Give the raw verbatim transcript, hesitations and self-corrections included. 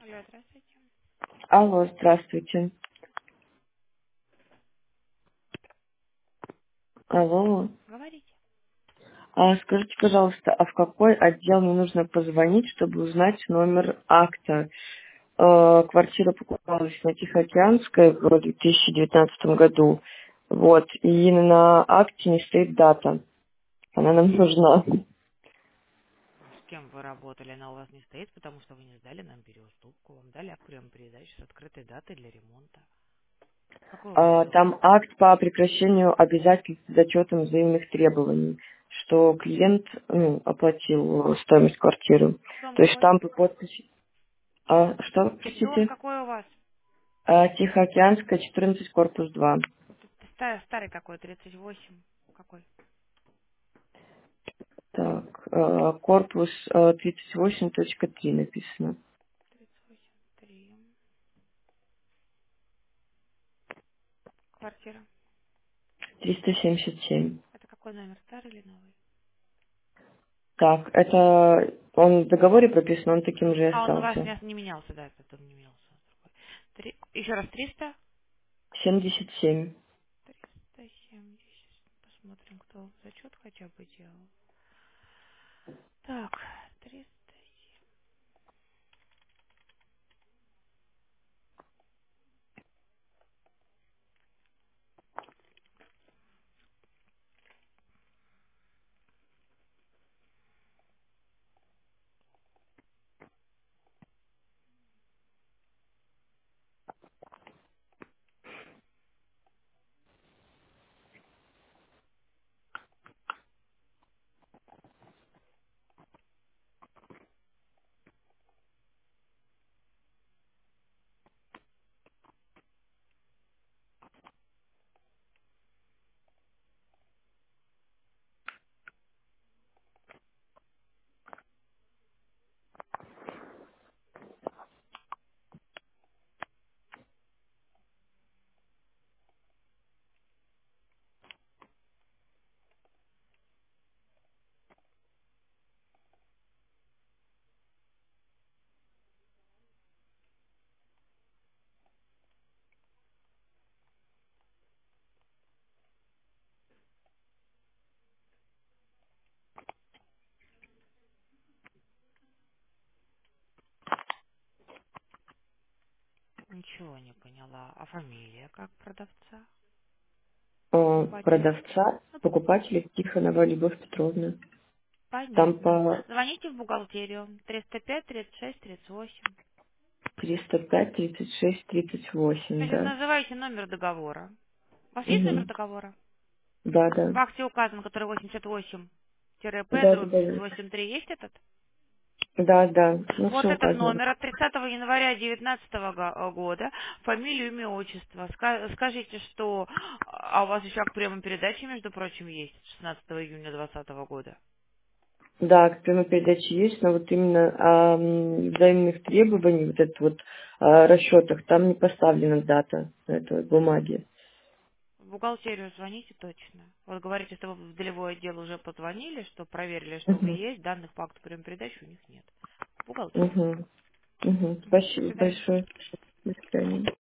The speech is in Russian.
Алло, здравствуйте. Алло, здравствуйте. Алло. Говорите. А скажите, пожалуйста, а в какой отдел мне нужно позвонить, чтобы узнать номер акта? Э, Квартира покупалась на Тихоокеанской в две тысячи девятнадцатом году. Вот. И на акте не стоит дата. Она нам нужна. С кем вы работали, она у вас не стоит, потому что вы не сдали нам переуступку. Вам дали акт приема передач с открытой датой для ремонта. Какой у вас А, счет? Там акт по прекращению обязательств с зачетом взаимных требований, что клиент ну, оплатил стоимость квартиры. Дом То есть какой? штамп и подпись. А, что, Дом простите? какой у вас? А, Тихоокеанская, четырнадцать, корпус два. Старый, старый какой, тридцать восемь. Какой? Так, э, корпус э, тридцать восемь точка три написано. тридцать восемь, три. Квартира. триста семьдесят семь. Это какой номер, старый или новый? Так, это он в договоре прописан, он таким же и А он у вас остался. не, не менялся, да, этот дом не менялся. Три... Еще раз, триста? семьдесят семь. триста семьдесят. Посмотрим, кто зачет хотя бы делал. Так, триста. Ничего не поняла. А фамилия как продавца? Э, Покупателя? продавца, Ну, покупателя. покупателя Тихонова Любовь Петровна. Там Понятно. по Звоните в бухгалтерию. триста пять, тридцать шесть, тридцать восемь. триста пять, тридцать шесть, тридцать восемь, Значит, да. называйте номер договора. У вас есть номер Угу. договора? Да, да. В акте указан, который восемьдесят восемь П Да, да, дробь да. восемь три. Есть этот? Да, да. Ну, Вот все этот указано. номер от тридцатого января две тысячи девятнадцатого го- года, фамилию, имя, отчество. Ска- Скажите, что... А у вас еще акт приема передачи, между прочим, есть шестнадцатого июня двадцатого года. Да, к прямой передаче есть, но вот именно а, м, взаимных требований, вот этот вот а, расчетах, там не поставлена дата на этой бумаге. В бухгалтерию звоните точно. Вот говорите, что вы в долевой отдел уже позвонили, что проверили, что вы Угу. есть, данных по акту приема передачи у них нет. В бухгалтерию. Угу. Угу. Мгм. До Спасибо свидания. большое. До свидания.